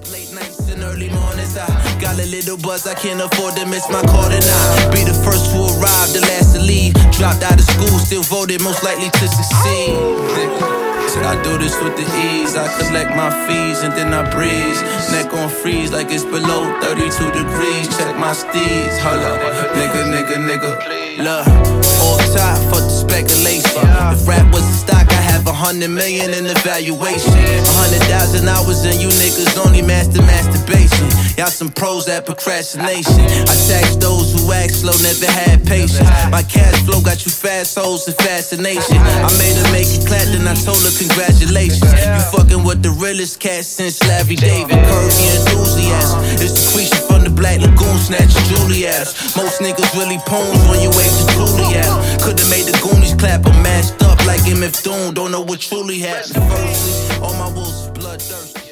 late nights and early mornings. I got a little buzz, I can't afford to miss my call. And I be the first to arrive, the last to leave. Dropped out of school, still voted most likely to succeed. Said I do this with the ease. I collect my fees and then I breeze. Neck on freeze like it's below 32 degrees. Check my steeds. Hold up, nigga. Look, all top, fuck the speculation. If rap was a stock, I have 100 million in the valuation. 100,000 hours and you niggas only masturbation. Y'all some pros at procrastination. I tax those who act slow, never had patience. My cash flow got you fast hoes and fascination. I made her make it clap, then I told her congratulations. You fucking with the realest cat since Larry David. Curvy enthusiasm. It's the creature from the Black Lagoon, snatch Juliet. Most niggas really poems when you wave to Juliet. Could've made the Goonies clap or mashed up like MF Doom. Don't know what truly happened. Firstly, all my wolves is bloodthirsty.